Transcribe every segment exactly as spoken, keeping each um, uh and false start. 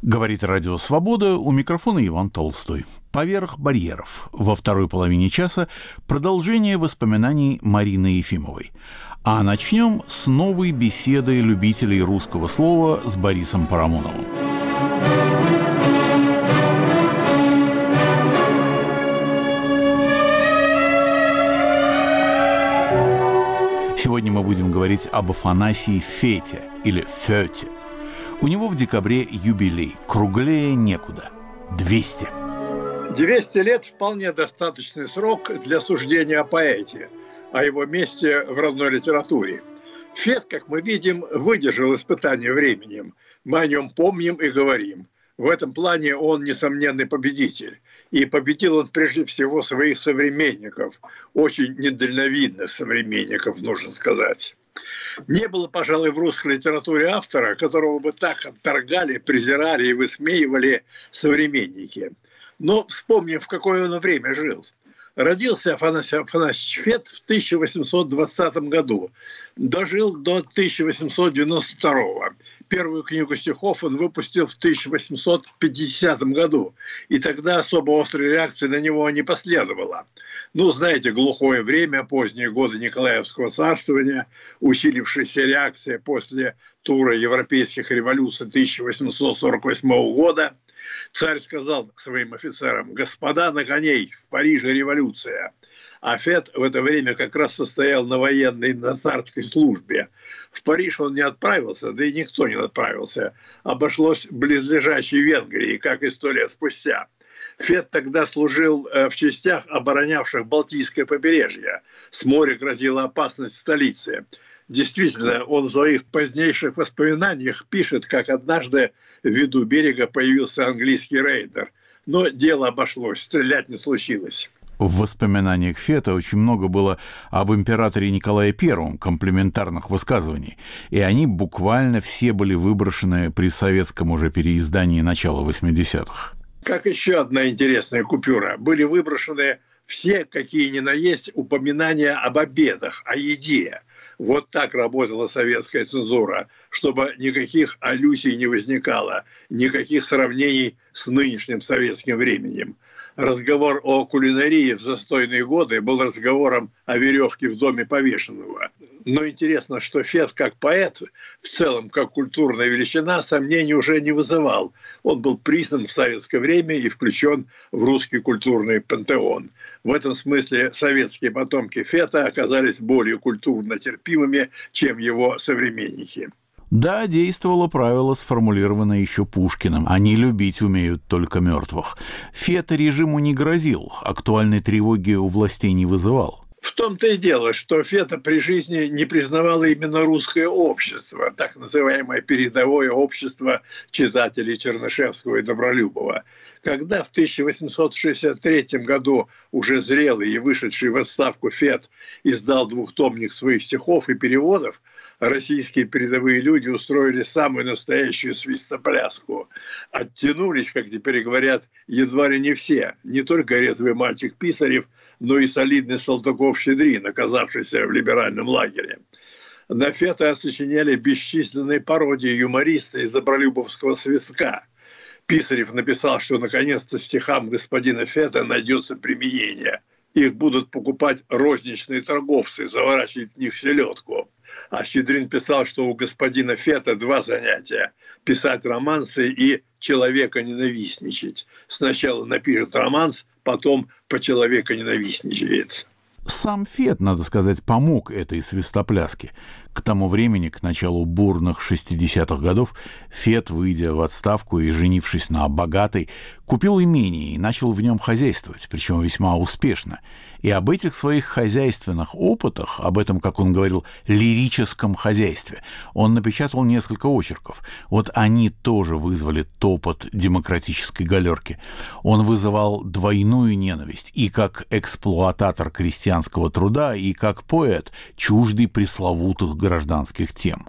Говорит Радио Свобода, у микрофона Иван Толстой. «Поверх барьеров». Во второй половине часа продолжение воспоминаний Марины Ефимовой. А начнем с новой беседы любителей русского слова с Борисом Парамоновым. Сегодня мы будем говорить об Афанасии Фете или Фете. У него в декабре юбилей, круглее некуда. двести. двести лет – вполне достаточный срок для суждения о поэте, о его месте в родной литературе. Фет, как мы видим, выдержал испытание временем. Мы о нем помним и говорим. В этом плане он несомненный победитель. И победил он прежде всего своих современников, очень недальновидных современников, нужно сказать. Не было, пожалуй, в русской литературе автора, которого бы так отторгали, презирали и высмеивали современники. Но вспомним, в какое он время жил. Родился Афанасий Афанасьевич Фет в тысяча восемьсот двадцатом году. Дожил до тысяча восемьсот девяносто второго. Первую книгу стихов он выпустил в тысяча восемьсот пятидесятом году. И тогда особо острой реакции на него не последовало. Ну, знаете, глухое время, поздние годы Николаевского царствования, усилившаяся реакция после тура европейских революций тысяча восемьсот сорок восьмого года. Царь сказал своим офицерам: «Господа на коней, в Париже революция». А Фет в это время как раз состоял на военной, на царской службе. В Париж он не отправился, да и никто не отправился. Обошлось близлежащей Венгрии, как и сто лет спустя. Фет тогда служил в частях, оборонявших Балтийское побережье. С моря грозила опасность столицы. Действительно, он в своих позднейших воспоминаниях пишет, как однажды в виду берега появился английский рейдер. Но дело обошлось, стрелять не случилось. В воспоминаниях Фета очень много было об императоре Николае Первом, комплиментарных высказываний, и они буквально все были выброшены при советском уже переиздании начала восьмидесятых. Как еще одна интересная купюра. Были выброшены все, какие ни на есть, упоминания об обедах, о еде. Вот так работала советская цензура, чтобы никаких аллюзий не возникало, никаких сравнений с нынешним советским временем. Разговор о кулинарии в застойные годы был разговором о веревке в доме повешенного. Но интересно, что Фет как поэт, в целом как культурная величина, сомнений уже не вызывал. Он был признан в советское время и включен в русский культурный пантеон. В этом смысле советские потомки Фета оказались более культурно терпимыми, чем его современники. Да, действовало правило, сформулированное еще Пушкиным: «Они любить умеют только мертвых». Фет режиму не грозил, актуальной тревоги у властей не вызывал. В том-то и дело, что Фета при жизни не признавало именно русское общество, так называемое передовое общество читателей Чернышевского и Добролюбова. Когда в тысяча восемьсот шестьдесят третьем году уже зрелый и вышедший в отставку Фет издал двухтомник своих стихов и переводов, российские передовые люди устроили самую настоящую свистопляску. Оттянулись, как теперь говорят, едва ли не все. Не только резвый мальчик Писарев, но и солидный Салтыков-Щедрин, оказавшийся в либеральном лагере. На Фета сочиняли бесчисленные пародии юмориста из добролюбовского свистка. Писарев написал, что наконец-то стихам господина Фета найдется применение. Их будут покупать розничные торговцы, заворачивать в них селедку. А Щедрин писал, что у господина Фета два занятия – писать романсы и человека ненавистничать. Сначала напишет романс, потом по человека ненавистничает. Сам Фет, надо сказать, помог этой свистопляске. К тому времени, к началу бурных шестидесятых годов, Фет, выйдя в отставку и женившись на богатой, купил имение и начал в нем хозяйствовать, причем весьма успешно. И об этих своих хозяйственных опытах, об этом, как он говорил, лирическом хозяйстве, он напечатал несколько очерков. Вот они тоже вызвали топот демократической галерки. Он вызывал двойную ненависть и как эксплуататор крестьянского труда, и как поэт, чуждый пресловутых гражданских тем.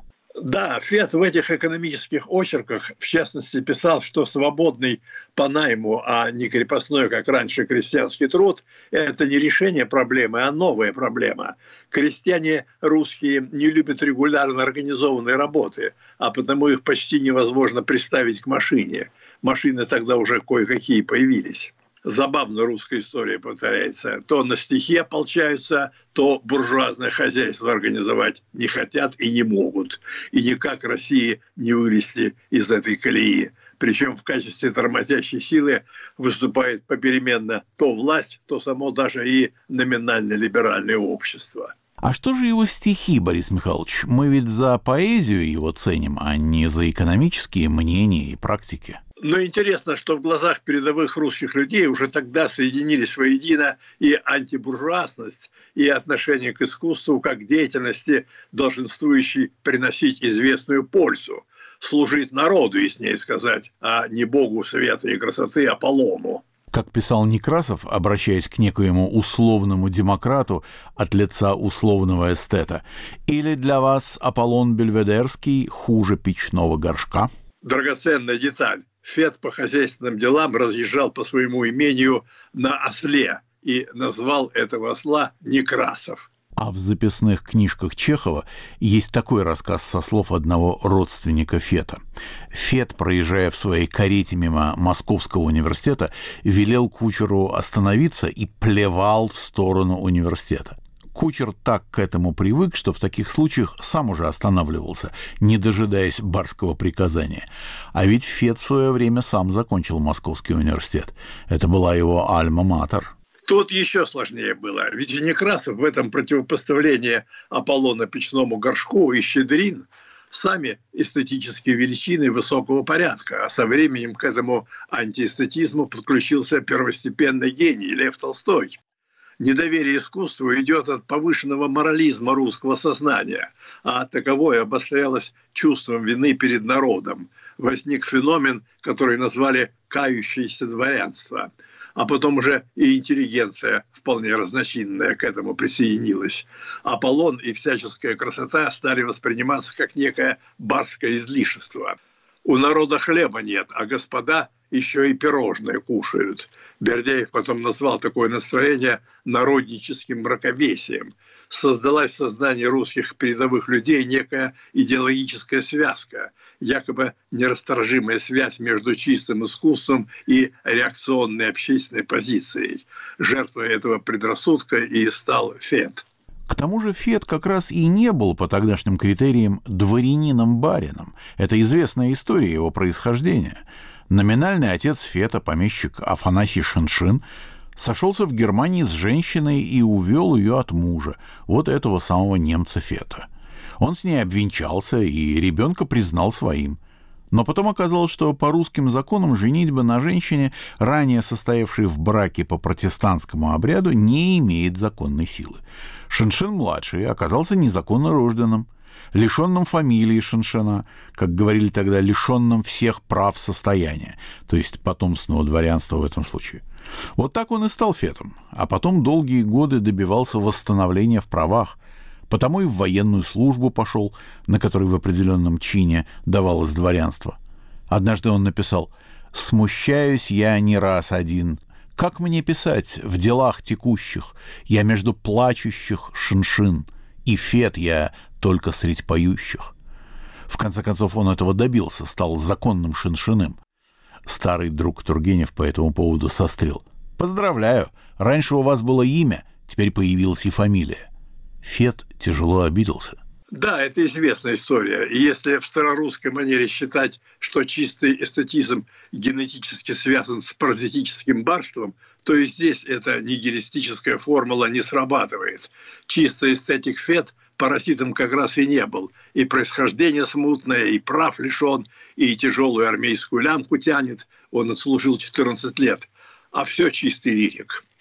Да, Фет в этих экономических очерках, в частности, писал, что свободный по найму, а не крепостной, как раньше, крестьянский труд – это не решение проблемы, а новая проблема. Крестьяне русские не любят регулярно организованной работы, а потому их почти невозможно приставить к машине. Машины тогда уже кое-какие появились. Забавно русская история повторяется. То на стихи ополчаются, то буржуазное хозяйство организовать не хотят и не могут. И никак России не вылезти из этой колеи. Причем в качестве тормозящей силы выступает попеременно то власть, то само даже и номинально-либеральное общество. А что же его стихи, Борис Михайлович? Мы ведь за поэзию его ценим, а не за экономические мнения и практики. Но интересно, что в глазах передовых русских людей уже тогда соединились воедино и антибуржуазность, и отношение к искусству как к деятельности, долженствующей приносить известную пользу, служить народу, яснее сказать, а не богу света и красоты Аполлону. Как писал Некрасов, обращаясь к некоему условному демократу от лица условного эстета, «Или для вас Аполлон Бельведерский хуже печного горшка?» Драгоценная деталь. Фет по хозяйственным делам разъезжал по своему имению на осле и назвал этого осла Некрасов. А в записных книжках Чехова есть такой рассказ со слов одного родственника Фета. Фет, проезжая в своей карете мимо Московского университета, велел кучеру остановиться и плевал в сторону университета. Кучер так к этому привык, что в таких случаях сам уже останавливался, не дожидаясь барского приказания. А ведь Фет в свое время сам закончил Московский университет. Это была его альма-матер. Тут еще сложнее было, ведь Некрасов в этом противопоставлении Аполлона печному горшку и Щедрин сами эстетические величины высокого порядка, а со временем к этому антиэстетизму подключился первостепенный гений Лев Толстой. Недоверие искусству идет от повышенного морализма русского сознания, а таковое обострялось чувством вины перед народом. Возник феномен, который назвали «кающееся дворянство». А потом уже и интеллигенция, вполне разночинная, к этому присоединилась. Аполлон и всяческая красота стали восприниматься как некое барское излишество. У народа хлеба нет, а господа еще и пирожные кушают. Бердяев потом назвал такое настроение народническим мракобесием. Создалась в сознании русских передовых людей некая идеологическая связка, якобы нерасторжимая связь между чистым искусством и реакционной общественной позицией. Жертвой этого предрассудка и стал Фет. К тому же Фет как раз и не был по тогдашним критериям дворянином-барином. Это известная история его происхождения. Номинальный отец Фета, помещик Афанасий Шиншин, сошелся в Германии с женщиной и увел ее от мужа, вот этого самого немца Фета. Он с ней обвенчался и ребенка признал своим. Но потом оказалось, что по русским законам женитьба на женщине, ранее состоявшей в браке по протестантскому обряду, не имеет законной силы. Шиншин-младший оказался незаконно рожденным, лишенным фамилии Шиншина, как говорили тогда, лишенным всех прав состояния, то есть потомственного дворянства в этом случае. Вот так он и стал Фетом, а потом долгие годы добивался восстановления в правах, потому и в военную службу пошел, на которой в определенном чине давалось дворянство. Однажды он написал: «Смущаюсь я не раз один. Как мне писать в делах текущих? Я между плачущих Шиншин, и Фет я только средь поющих». В конце концов он этого добился, стал законным Шиншиным. Старый друг Тургенев по этому поводу сострил: «Поздравляю, раньше у вас было имя, теперь появилась и фамилия». Фет тяжело обиделся. Да, это известная история. И если в старорусской манере считать, что чистый эстетизм генетически связан с паразитическим барством, то и здесь эта нигилистическая формула не срабатывает. Чистый эстетик Фет паразитом как раз и не был. И происхождение смутное, и прав лишен, и тяжелую армейскую лямку тянет. Он отслужил четырнадцать лет. А все чистый лирик.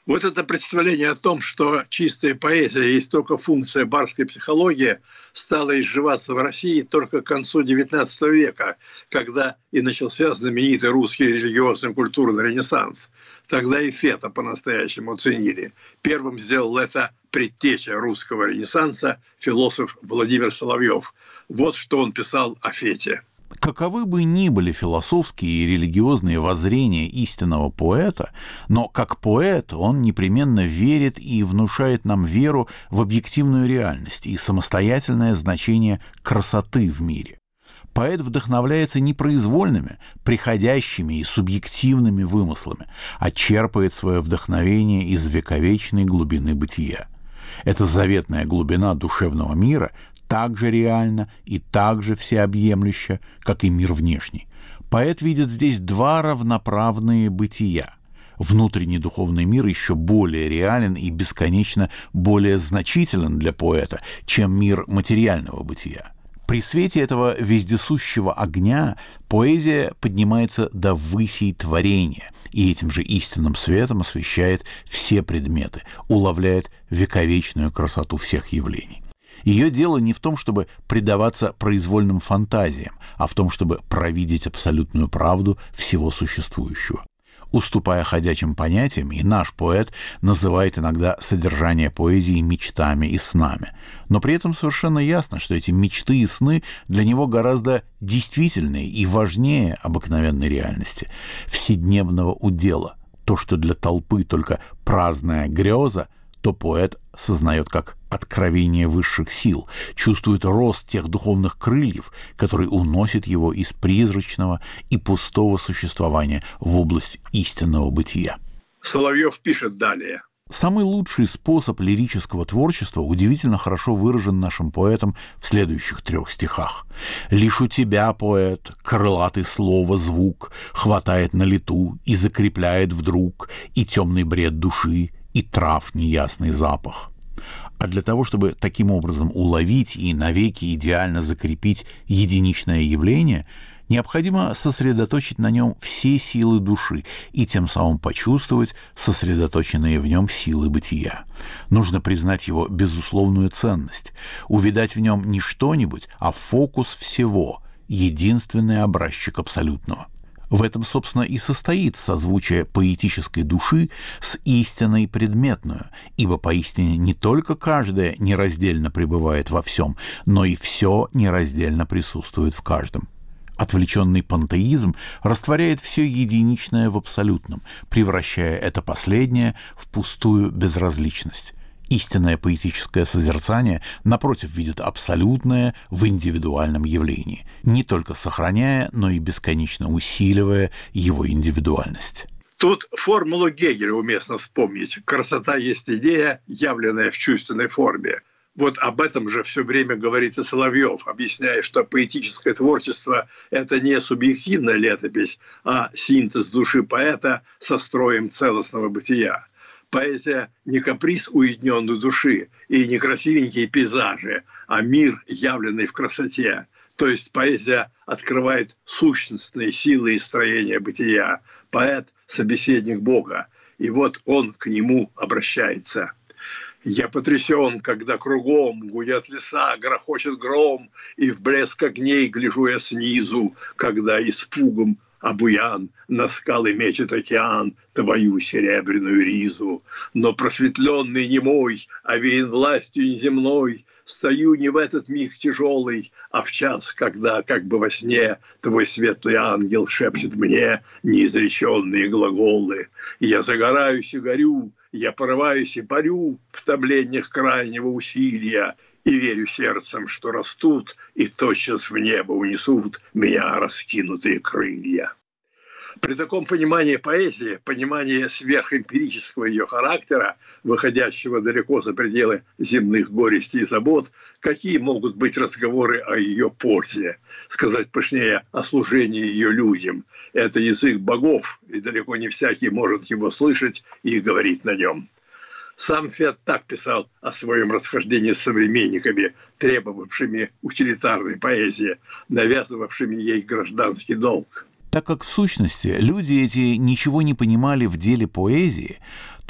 Вот это представление о том, что чистая поэзия есть только функция барской психологии, стало изживаться в России только к концу девятнадцатого века, когда и начался знаменитый русский религиозный культурный ренессанс. Тогда и Фета по-настоящему ценили. Первым сделал это предтеча русского ренессанса, философ Владимир Соловьев. Вот что он писал о Фете. Каковы бы ни были философские и религиозные воззрения истинного поэта, но как поэт он непременно верит и внушает нам веру в объективную реальность и самостоятельное значение красоты в мире. Поэт вдохновляется не произвольными, приходящими и субъективными вымыслами, а черпает свое вдохновение из вековечной глубины бытия. Эта заветная глубина душевного мира так же реально и так же всеобъемлюща, как и мир внешний. Поэт видит здесь два равноправные бытия. Внутренний духовный мир еще более реален и бесконечно более значителен для поэта, чем мир материального бытия. При свете этого вездесущего огня поэзия поднимается до высей творения и этим же истинным светом освещает все предметы, уловляет вековечную красоту всех явлений. Ее дело не в том, чтобы предаваться произвольным фантазиям, а в том, чтобы провидеть абсолютную правду всего существующего. Уступая ходячим понятиям, и наш поэт называет иногда содержание поэзии мечтами и снами. Но при этом совершенно ясно, что эти мечты и сны для него гораздо действительнее и важнее обыкновенной реальности, вседневного удела. То, что для толпы только праздная греза, то поэт сознает как откровение высших сил, чувствует рост тех духовных крыльев, который уносит его из призрачного и пустого существования в область истинного бытия. Соловьев пишет далее. Самый лучший способ лирического творчества удивительно хорошо выражен нашим поэтом в следующих трех стихах. «Лишь у тебя, поэт, крылатый слово звук хватает на лету и закрепляет вдруг и темный бред души, и трав неясный запах». А для того, чтобы таким образом уловить и навеки идеально закрепить единичное явление, необходимо сосредоточить на нем все силы души и тем самым почувствовать сосредоточенные в нем силы бытия. Нужно признать его безусловную ценность, увидать в нем не что-нибудь, а фокус всего, единственный образчик абсолютного. В этом, собственно, и состоит созвучие поэтической души с истиной предметную, ибо поистине не только каждое нераздельно пребывает во всем, но и все нераздельно присутствует в каждом. Отвлеченный пантеизм растворяет все единичное в абсолютном, превращая это последнее в пустую безразличность. Истинное поэтическое созерцание, напротив, видит абсолютное в индивидуальном явлении, не только сохраняя, но и бесконечно усиливая его индивидуальность. Тут формулу Гегеля уместно вспомнить. Красота есть идея, явленная в чувственной форме. Вот об этом же все время говорит и Соловьев, объясняя, что поэтическое творчество – это не субъективная летопись, а синтез души поэта со строем целостного бытия. Поэзия не каприз уединенной души и не красивенькие пейзажи, а мир, явленный в красоте. То есть поэзия открывает сущностные силы и строения бытия. Поэт – собеседник Бога, и вот он к нему обращается. «Я потрясен, когда кругом гудят леса, грохочет гром, и в блеск огней гляжу я снизу, когда испугом обуян, на скалы мечет океан твою серебряную ризу. Но просветленный не мой, овеян властью неземной, стою не в этот миг тяжелый, а в час, когда, как бы во сне, твой светлый ангел шепчет мне неизреченные глаголы. Я загораюсь и горю, я порываюсь и парю в томлениях крайнего усилия, и верю сердцем, что растут и тотчас в небо унесут меня раскинутые крылья». При таком понимании поэзии, понимании сверхэмпирического ее характера, выходящего далеко за пределы земных горестей и забот, какие могут быть разговоры о ее пользе, сказать пышнее, о служении ее людям. Это язык богов, и далеко не всякий может его слышать и говорить на нем. Сам Фет так писал о своем расхождении с современниками, требовавшими утилитарной поэзии, навязывавшими ей гражданский долг. Так как в сущности люди эти ничего не понимали в деле поэзии, то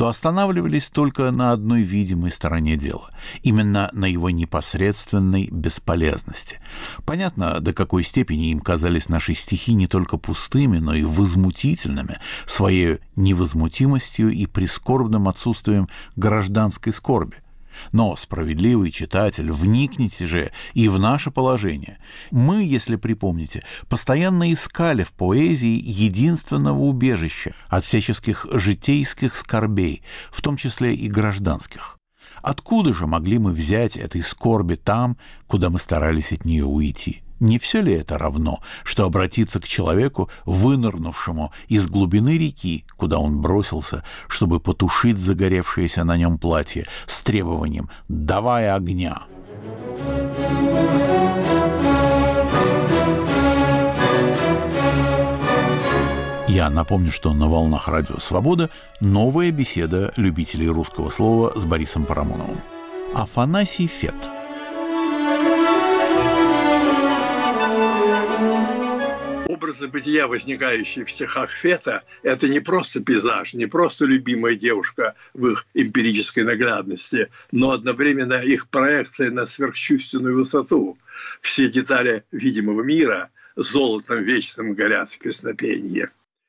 то останавливались только на одной видимой стороне дела, именно на его непосредственной бесполезности. Понятно, до какой степени им казались наши стихи не только пустыми, но и возмутительными своей невозмутимостью и прискорбным отсутствием гражданской скорби. Но, справедливый читатель, вникните же и в наше положение. Мы, если припомните, постоянно искали в поэзии единственного убежища от всяческих житейских скорбей, в том числе и гражданских. Откуда же могли мы взять этой скорби там, куда мы старались от нее уйти? Не все ли это равно, что обратиться к человеку, вынырнувшему из глубины реки, куда он бросился, чтобы потушить загоревшееся на нем платье, с требованием «давай огня»? Я напомню, что на волнах Радио Свобода новая беседа любителей русского слова с Борисом Парамоновым. Афанасий Фет. Образы бытия, возникающие в стихах Фета, это не просто пейзаж, не просто любимая девушка в их эмпирической наглядности, но одновременно их проекция на сверхчувственную высоту. Все детали видимого мира золотом вечным горят в песнопении.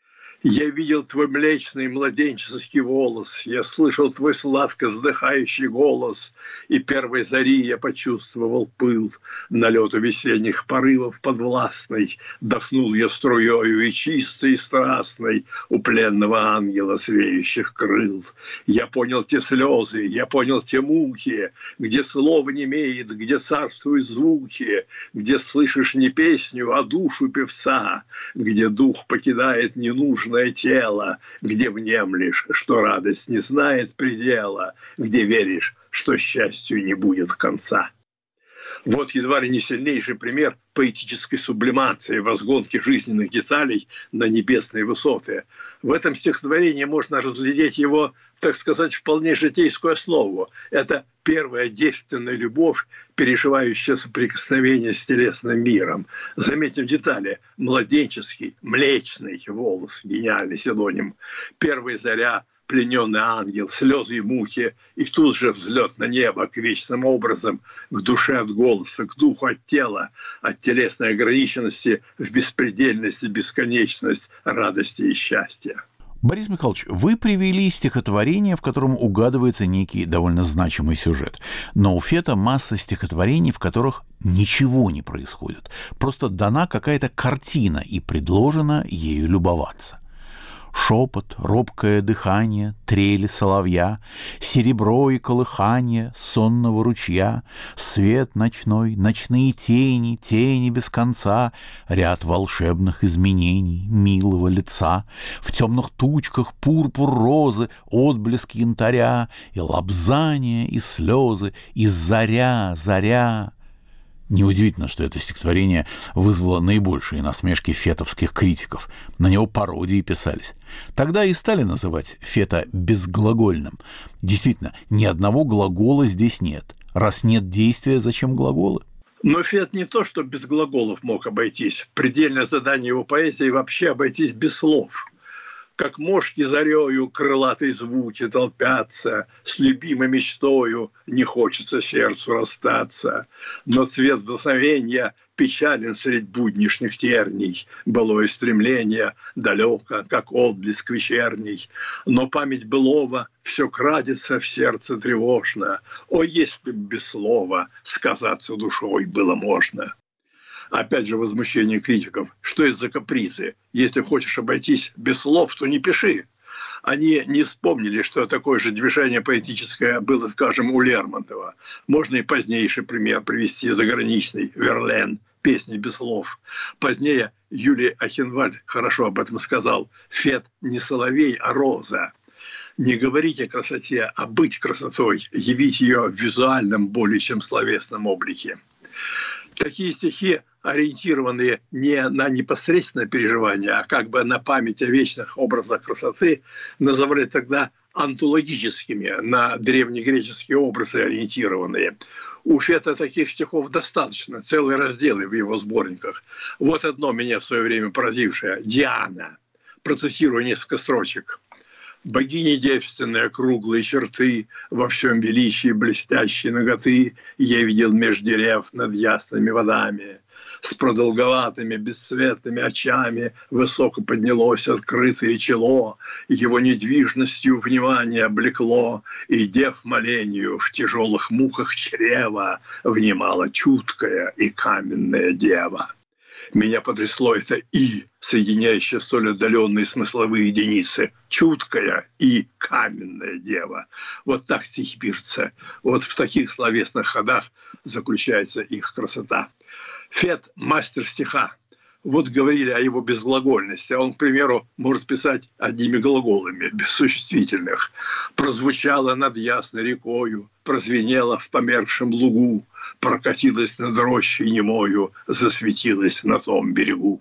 Я видел твой млечный младенческий волос, я слышал твой сладко вздыхающий голос, и первой зари я почувствовал пыл налету весенних порывов подвластной, дохнул я струёю и чистой, и страстной у пленного ангела с веющих крыл. Я понял те слезы, я понял те муки, где слово немеет, где царствуют звуки, где слышишь не песню, а душу певца, где дух покидает ненужное тело, где внемлешь, что радость не знает предела, где веришь, что счастью не будет конца. Вот едва ли не сильнейший пример поэтической сублимации, возгонки жизненных деталей на небесные высоты. В этом стихотворении можно разглядеть его, так сказать, вполне житейскую основу. Это первая девственная любовь, переживающая соприкосновение с телесным миром. Заметим детали. Младенческий, млечный волос, гениальный синоним. Первая заря, плененный ангел, слезы и муки, и тут же взлет на небо к вечным образам, к душе от голоса, к духу от тела, от телесной ограниченности в беспредельность и бесконечность радости и счастья. Борис Михайлович, вы привели стихотворение, в котором угадывается некий довольно значимый сюжет. Но у Фета масса стихотворений, в которых ничего не происходит. Просто дана какая-то картина и предложено ею любоваться. Шепот, робкое дыхание, трели соловья, серебро и колыхание сонного ручья, свет ночной, ночные тени, тени без конца, ряд волшебных изменений милого лица, в темных тучках пурпур розы, отблеск янтаря, и лобзание, и слезы, и заря, заря. Неудивительно, что это стихотворение вызвало наибольшие насмешки фетовских критиков. На него пародии писались. Тогда и стали называть Фета безглагольным. Действительно, ни одного глагола здесь нет. Раз нет действия, зачем глаголы? Но Фет не то, что без глаголов мог обойтись. Предельное задание его поэзии вообще обойтись без слов. Как мошки зарею крылатые звуки толпятся, с любимой мечтою не хочется сердцу расстаться. Но цвет вдохновения печален средь буднишних терний, былое стремление далеко, как отблеск вечерний. Но память былого все крадется в сердце тревожно. О, если б без слова сказаться душой было можно! Опять же возмущение критиков. Что это за капризы? Если хочешь обойтись без слов, то не пиши. Они не вспомнили, что такое же движение поэтическое было, скажем, у Лермонтова. Можно и позднейший пример привести, заграничный, Верлен, песни без слов. Позднее Юлий Ахенвальд хорошо об этом сказал. Фет не соловей, а роза. Не говорить о красоте, а быть красотой, явить ее в визуальном, более чем словесном облике. Такие стихи, ориентированные не на непосредственное переживание, а как бы на память о вечных образах красоты, называли тогда антологическими, на древнегреческие образы ориентированные. У Фета таких стихов достаточно, целые разделы в его сборниках. Вот одно меня в свое время поразившее – «Диана». Процитирую несколько строчек. Богини девственные круглые черты, во всем величии блестящей наготы я видел меж дерев над ясными водами. С продолговатыми бесцветными очами высоко поднялось открытое чело, его недвижностью внимание облекло, и дев молению в тяжелых муках чрева внимала чуткая и каменная дева. Меня потрясло это «и», соединяющее столь отдаленные смысловые единицы. Чуткая и каменная дева. Вот так стихи пишутся. Вот в таких словесных ходах заключается их красота. Фет – мастер стиха. Вот говорили о его безглагольности. Он, к примеру, может писать одними глаголами, без существительных. Прозвучало над ясной рекою, прозвенело в померкшем лугу, прокатилась над рощей немою, засветилась на том берегу.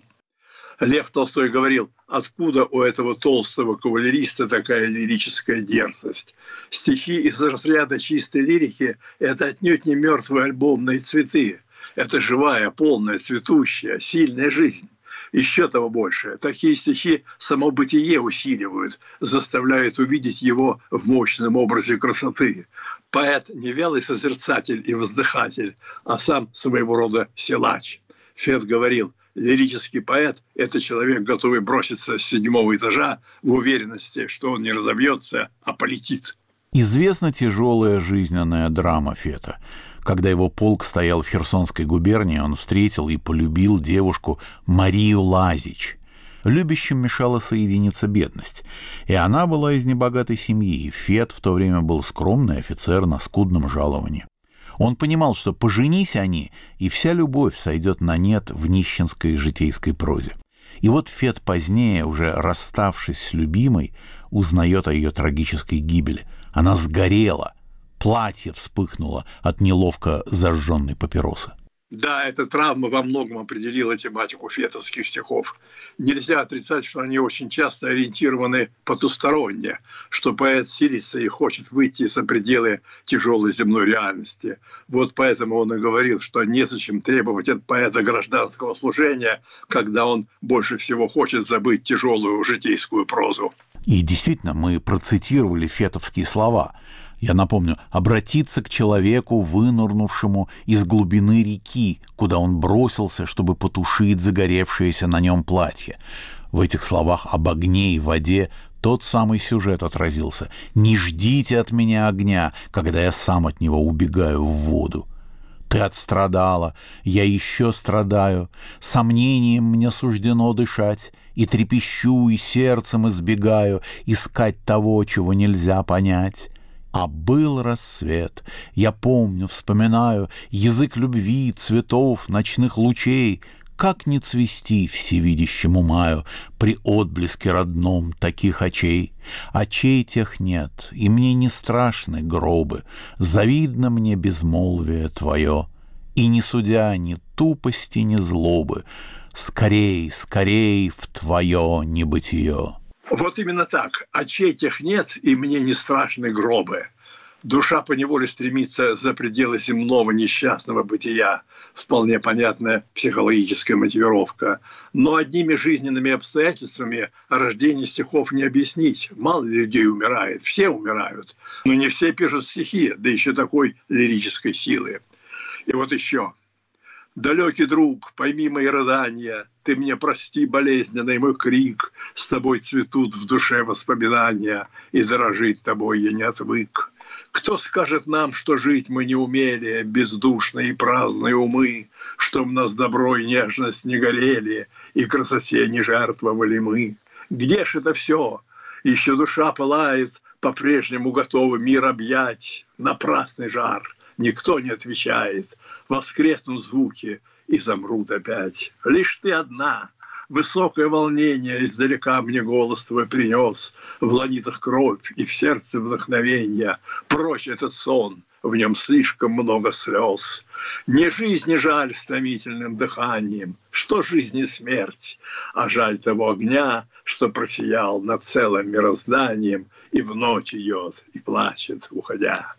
Лев Толстой говорил, откуда у этого толстого кавалериста такая лирическая дерзость. Стихи из разряда чистой лирики – это отнюдь не мертвые альбомные цветы. Это живая, полная, цветущая, сильная жизнь. Еще того больше. Такие стихи само бытие усиливают, заставляют увидеть его в мощном образе красоты. Поэт не вялый созерцатель и воздыхатель, а сам своего рода силач. Фет говорил, лирический поэт – это человек, готовый броситься с седьмого этажа в уверенности, что он не разобьется, а полетит. Известна тяжелая жизненная драма Фета. Когда его полк стоял в Херсонской губернии, он встретил и полюбил девушку Марию Лазич. Любящим мешала соединиться бедность. И она была из небогатой семьи, и Фет в то время был скромный офицер на скудном жаловании. Он понимал, что поженись они, и вся любовь сойдет на нет в нищенской житейской прозе. И вот Фет позднее, уже расставшись с любимой, узнает о ее трагической гибели. Она сгорела, платье вспыхнуло от неловко зажженной папиросы. Да, эта травма во многом определила тематику фетовских стихов. Нельзя отрицать, что они очень часто ориентированы потусторонне, что поэт силится и хочет выйти за пределы тяжелой земной реальности. Вот поэтому он и говорил, что незачем требовать от поэта гражданского служения, когда он больше всего хочет забыть тяжелую житейскую прозу. И действительно, мы процитировали фетовские слова. Я напомню, обратиться к человеку, вынырнувшему из глубины реки, куда он бросился, чтобы потушить загоревшееся на нем платье. В этих словах об огне и воде тот самый сюжет отразился. «Не ждите от меня огня, когда я сам от него убегаю в воду. Ты отстрадала, я еще страдаю, сомнением мне суждено дышать, и трепещу, и сердцем избегаю искать того, чего нельзя понять». А был рассвет, я помню, вспоминаю язык любви, цветов, ночных лучей. Как не цвести всевидящему маю при отблеске родном таких очей? Очей тех нет, и мне не страшны гробы, завидно мне безмолвие твое. И не судя ни тупости, ни злобы, скорей, скорей в твое небытие. Вот именно так. Очей тех нет, и мне не страшны гробы. Душа поневоле стремится за пределы земного несчастного бытия. Вполне понятная психологическая мотивировка. Но одними жизненными обстоятельствами рождение стихов не объяснить. Мало ли людей умирает, все умирают. Но не все пишут стихи, да еще такой лирической силы. И вот еще. Далекий друг, пойми мои рыдания, ты мне прости болезненный мой крик, с тобой цветут в душе воспоминания, и дорожить тобой я не отвык. Кто скажет нам, что жить мы не умели, бездушные и праздные умы, чтоб нас добро и нежность не горели, и красоте не жертвовали мы? Где ж это все? Еще душа пылает, по-прежнему готова мир объять, напрасный жар. Никто не отвечает, воскреснут звуки и замрут опять. Лишь ты одна, высокое волнение издалека мне голос твой принес, в ланитах кровь и в сердце вдохновение. Прочь этот сон, в нем слишком много слез. Не жизнь, не жаль с томительным дыханием, что жизнь и смерть, а жаль того огня, что просиял над целым мирозданием и в ночь идет и плачет, уходя.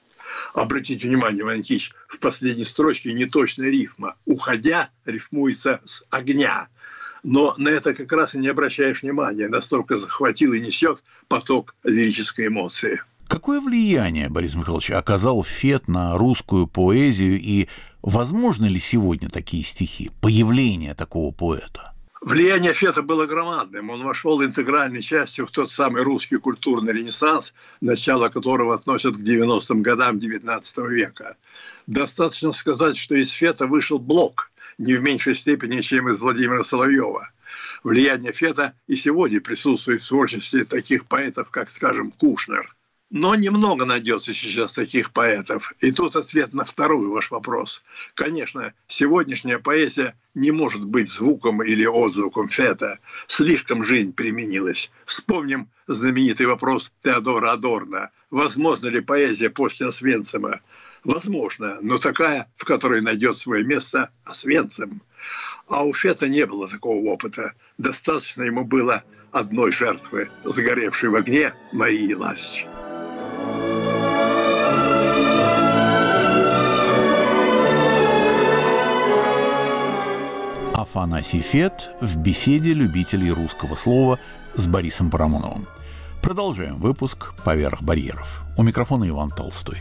Обратите внимание, Иван Никитич, в последней строчке неточная рифма. «Уходя» рифмуется с «огня». но на это как раз и не обращаешь внимания, настолько захватил и несет поток лирической эмоции. Какое влияние, Борис Михайлович, оказал Фет на русскую поэзию, и возможны ли сегодня такие стихи, появление такого поэта? Влияние Фета было громадным. Он вошел интегральной частью в тот самый русский культурный ренессанс, начало которого относят к девяностым годам девятнадцатого века. Достаточно сказать, что из Фета вышел Блок, не в меньшей степени, чем из Владимира Соловьева. Влияние Фета и сегодня присутствует в творчестве таких поэтов, как, скажем, Кушнер. Но немного найдется сейчас таких поэтов. И тут ответ на второй ваш вопрос. Конечно, сегодняшняя поэзия не может быть звуком или отзвуком Фета. Слишком жизнь переменилась. Вспомним знаменитый вопрос Теодора Адорно. Возможно ли поэзия после Освенцима? Возможно, но такая, в которой найдет свое место Освенцим. А у Фета не было такого опыта. Достаточно ему было одной жертвы, сгоревшей в огне Марии Ласич. Афанасий Фет в беседе любителей русского слова с Борисом Парамоновым. Продолжаем выпуск «Поверх барьеров». У микрофона Иван Толстой.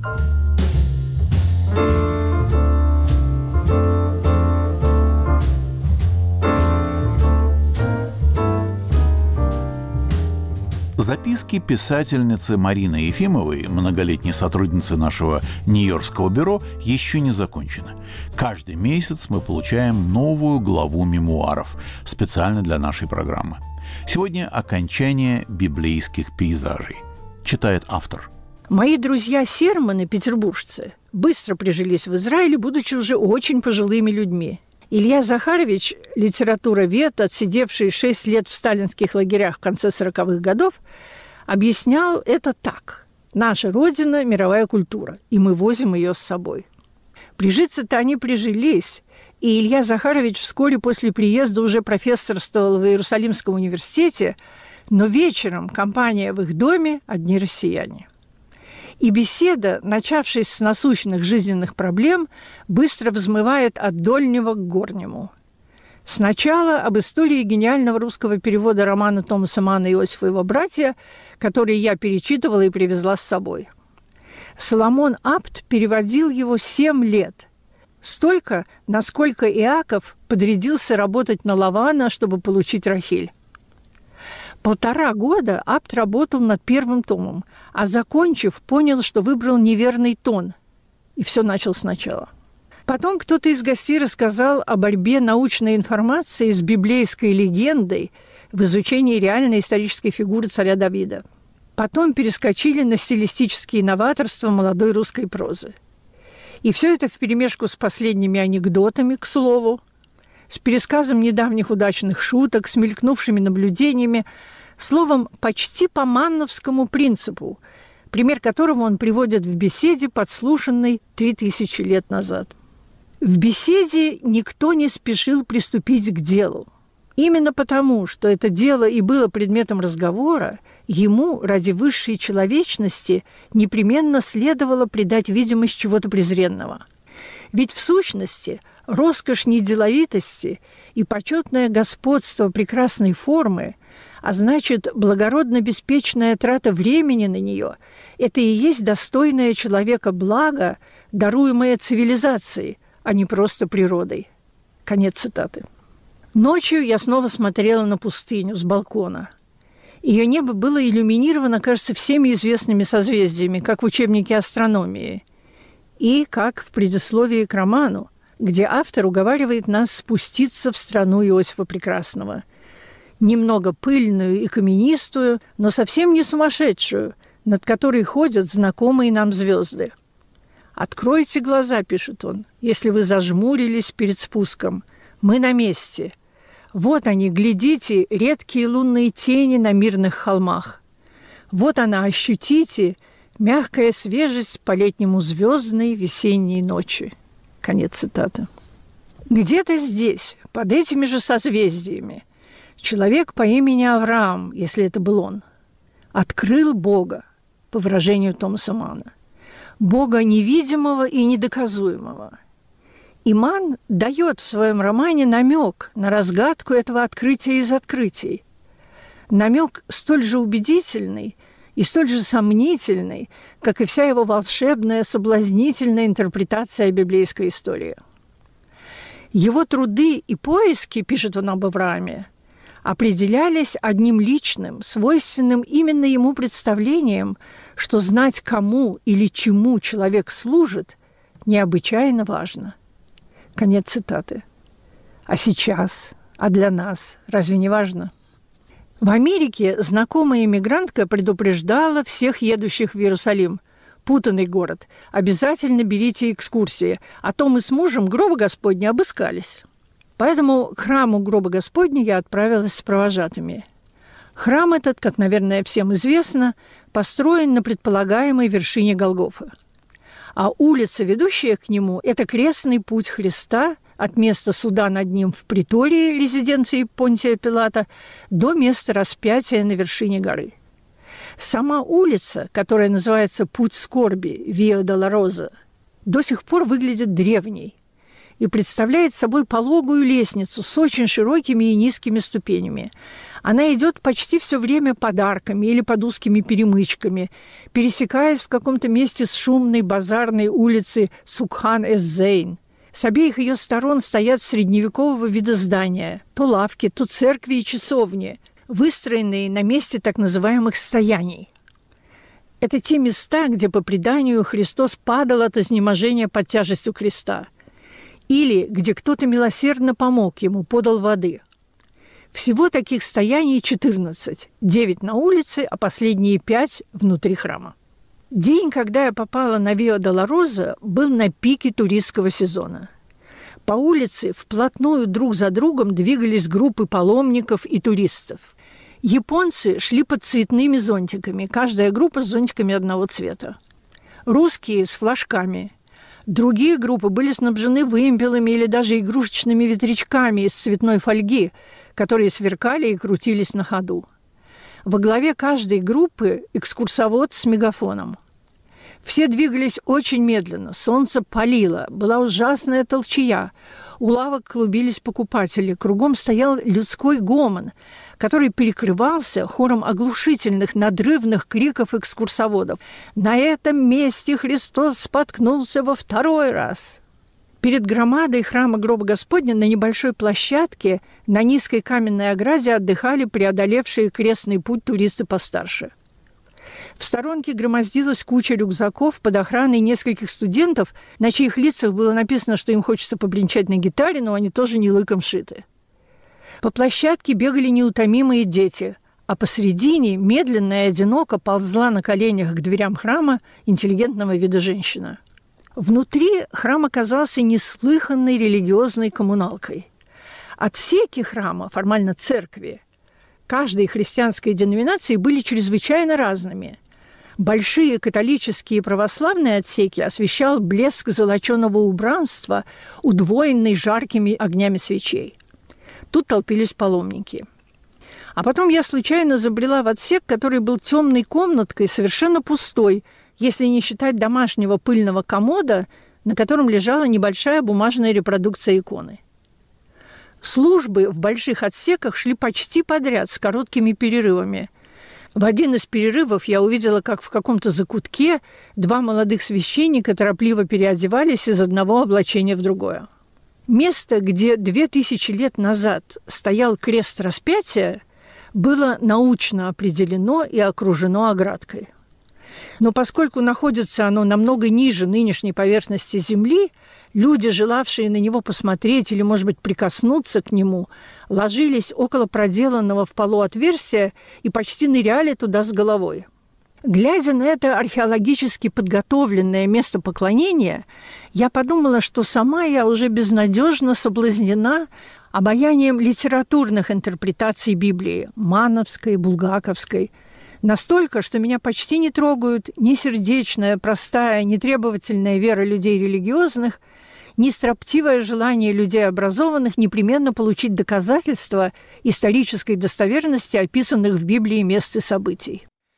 Записки писательницы Марины Ефимовой, многолетней сотрудницы нашего Нью-Йоркского бюро, еще не закончены. Каждый месяц мы получаем новую главу мемуаров специально для нашей программы. Сегодня окончание библейских пейзажей. Читает автор. Мои друзья серманы, петербуржцы, быстро прижились в Израиле, будучи уже очень пожилыми людьми. Илья Захарович, литературовед, отсидевший шесть лет в сталинских лагерях в конце сороковых годов, объяснял это так. Наша Родина – мировая культура, и мы возим ее с собой. Прижиться-то они прижились, и Илья Захарович вскоре после приезда уже профессорствовал в Иерусалимском университете, но вечером компания в их доме – одни россияне. И беседа, начавшись с насущных жизненных проблем, быстро взмывает от дольнего к горнему. Сначала об истории гениального русского перевода романа Томаса Манна «Иосиф и его братья», который я перечитывала и привезла с собой. Соломон Апт переводил его семь лет. Столько, насколько Иаков подрядился работать на Лавана, чтобы получить Рахиль. Полтора года Апт работал над первым томом, а, закончив, понял, что выбрал неверный тон, и все начал сначала. Потом кто-то из гостей рассказал о борьбе научной информации с библейской легендой в изучении реальной исторической фигуры царя Давида. Потом перескочили на стилистические новаторства молодой русской прозы. И все это вперемешку с последними анекдотами, к слову, с пересказом недавних удачных шуток, с мелькнувшими наблюдениями, словом, почти по манновскому принципу, пример которого он приводит в беседе, подслушанной три тысячи лет назад. В беседе никто не спешил приступить к делу. Именно потому, что это дело и было предметом разговора, ему, ради высшей человечности, непременно следовало придать видимость чего-то презренного. Ведь в сущности роскошь неделовитости и почетное господство прекрасной формы, а значит, благородно-беспечная трата времени на нее – это и есть достойное человека благо, даруемое цивилизацией, а не просто природой. Конец цитаты. Ночью я снова смотрела на пустыню с балкона. Ее небо было иллюминировано, кажется, всеми известными созвездиями, как в учебнике астрономии, и как в предисловии к роману, где автор уговаривает нас спуститься в страну Иосифа Прекрасного. Немного пыльную и каменистую, но совсем не сумасшедшую, над которой ходят знакомые нам звезды. «Откройте глаза», — пишет он, — «если вы зажмурились перед спуском. Мы на месте. Вот они, глядите, редкие лунные тени на мирных холмах. Вот она, ощутите, мягкая свежесть по-летнему звездной весенней ночи». Конец цитаты. Где-то здесь, под этими же созвездиями, человек по имени Авраам, если это был он, открыл Бога, по выражению Томаса Манна. Бога невидимого и недоказуемого. Иман дает в своем романе намек на разгадку этого открытия из открытий. Намек столь же убедительный и столь же сомнительный, как и вся его волшебная, соблазнительная интерпретация библейской истории. Его труды и поиски, пишет он об Аврааме, определялись одним личным, свойственным именно ему представлением, что знать, кому или чему человек служит, необычайно важно. Конец цитаты. А сейчас? А для нас? Разве не важно? В Америке знакомая иммигрантка предупреждала всех едущих в Иерусалим: путанный город, обязательно берите экскурсии, а то мы с мужем гроба Господня обыскались. Поэтому к храму гроба Господня я отправилась с провожатыми. Храм этот, как, наверное, всем известно, построен на предполагаемой вершине Голгофы. А улица, ведущая к нему, – это крестный путь Христа от места суда над ним в притории, резиденции Понтия Пилата, до места распятия на вершине горы. Сама улица, которая называется «Путь скорби» Виа Долороза, до сих пор выглядит древней и представляет собой пологую лестницу с очень широкими и низкими ступенями. Она идет почти все время под арками или под узкими перемычками, пересекаясь в каком-то месте с шумной базарной улицей Сукхан-эс-Зейн. С обеих ее сторон стоят средневекового вида здания, то лавки, то церкви и часовни, выстроенные на месте так называемых стояний. Это те места, где, по преданию, Христос падал от изнеможения под тяжестью креста, или где кто-то милосердно помог ему, подал воды. Всего таких стояний четырнадцать, девять на улице, а последние пять внутри храма. День, когда я попала на Виа Долороза, был на пике туристского сезона. По улице вплотную друг за другом двигались группы паломников и туристов. Японцы шли под цветными зонтиками, каждая группа с зонтиками одного цвета. Русские с флажками. Другие группы были снабжены вымпелами или даже игрушечными ветрячками из цветной фольги, которые сверкали и крутились на ходу. Во главе каждой группы экскурсовод с мегафоном. Все двигались очень медленно, солнце палило, была ужасная толчая. У лавок клубились покупатели, кругом стоял людской гомон, который перекрывался хором оглушительных, надрывных криков экскурсоводов. «На этом месте Христос споткнулся во второй раз!» Перед громадой храма гроба Господня на небольшой площадке на низкой каменной ограде отдыхали преодолевшие крестный путь туристы постарше. В сторонке громоздилась куча рюкзаков под охраной нескольких студентов, на чьих лицах было написано, что им хочется побренчать на гитаре, но они тоже не лыком шиты. По площадке бегали неутомимые дети, а посредине медленно и одиноко ползла на коленях к дверям храма интеллигентного вида женщина. Внутри храм оказался неслыханной религиозной коммуналкой. Отсеки храма, формально церкви, каждой христианской деноминации были чрезвычайно разными. Большие католические и православные отсеки освещал блеск золоченого убранства, удвоенный жаркими огнями свечей. Тут толпились паломники. А потом я случайно забрела в отсек, который был темной комнаткой, совершенно пустой, если не считать домашнего пыльного комода, на котором лежала небольшая бумажная репродукция иконы. Службы в больших отсеках шли почти подряд, с короткими перерывами. В один из перерывов я увидела, как в каком-то закутке два молодых священника торопливо переодевались из одного облачения в другое. Место, где две тысячи лет назад стоял крест распятия, было научно определено и окружено оградкой. Но поскольку находится оно намного ниже нынешней поверхности земли, люди, желавшие на него посмотреть или, может быть, прикоснуться к нему, ложились около проделанного в полу отверстия и почти ныряли туда с головой. Глядя на это археологически подготовленное место поклонения, я подумала, что сама я уже безнадежно соблазнена обаянием литературных интерпретаций Библии, мановской, булгаковской, настолько, что меня почти не трогают ни сердечная, простая, нетребовательная вера людей религиозных, ни строптивое желание людей образованных непременно получить доказательства исторической достоверности описанных в Библии мест и событий.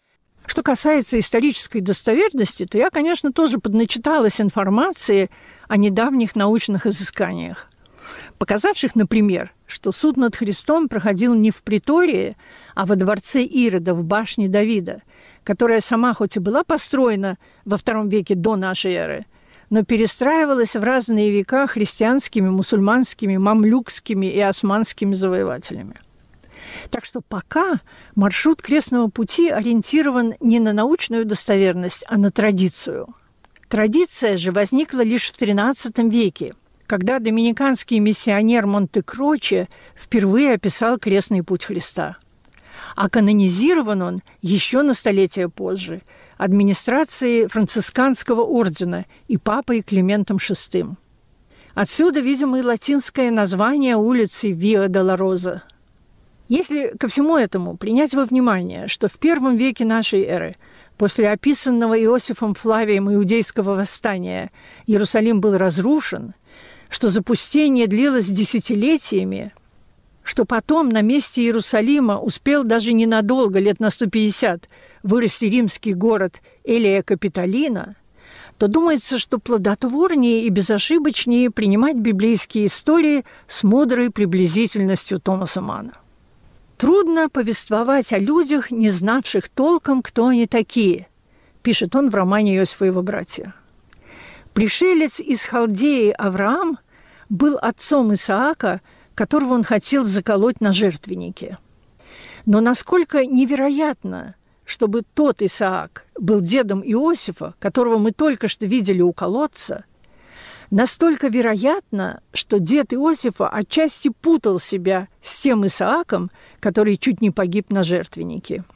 Что касается исторической достоверности, то я, конечно, тоже подначиталась информации о недавних научных изысканиях, показавших, например, что суд над Христом проходил не в притории, а во дворце Ирода в башне Давида, которая сама хоть и была построена во втором веке до нашей эры, но перестраивалась в разные века христианскими, мусульманскими, мамлюкскими и османскими завоевателями. Так что пока маршрут крестного пути ориентирован не на научную достоверность, а на традицию. Традиция же возникла лишь в тринадцатом веке, когда доминиканский миссионер Монте-Кроче впервые описал крестный путь Христа. А канонизирован он еще на столетие позже администрацией францисканского ордена и папой Климентом шестым. Отсюда, видимо, и латинское название улицы Виа-Долороза. Если ко всему этому принять во внимание, что в первом веке нашей эры, после описанного Иосифом Флавием иудейского восстания, Иерусалим был разрушен, что запустение длилось десятилетиями, что потом на месте Иерусалима успел даже ненадолго, лет на сто пятьдесят, вырасти римский город Элия Капитолина, то думается, что плодотворнее и безошибочнее принимать библейские истории с мудрой приблизительностью Томаса Манна. «Трудно повествовать о людях, не знавших толком, кто они такие», пишет он в романе «Иосифа и его братья». Пришелец из Халдеи Авраам был отцом Исаака, которого он хотел заколоть на жертвеннике. Но насколько невероятно, чтобы тот Исаак был дедом Иосифа, которого мы только что видели у колодца, настолько вероятно, что дед Иосифа отчасти путал себя с тем Исааком, который чуть не погиб на жертвеннике.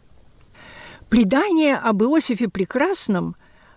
Предание об Иосифе Прекрасном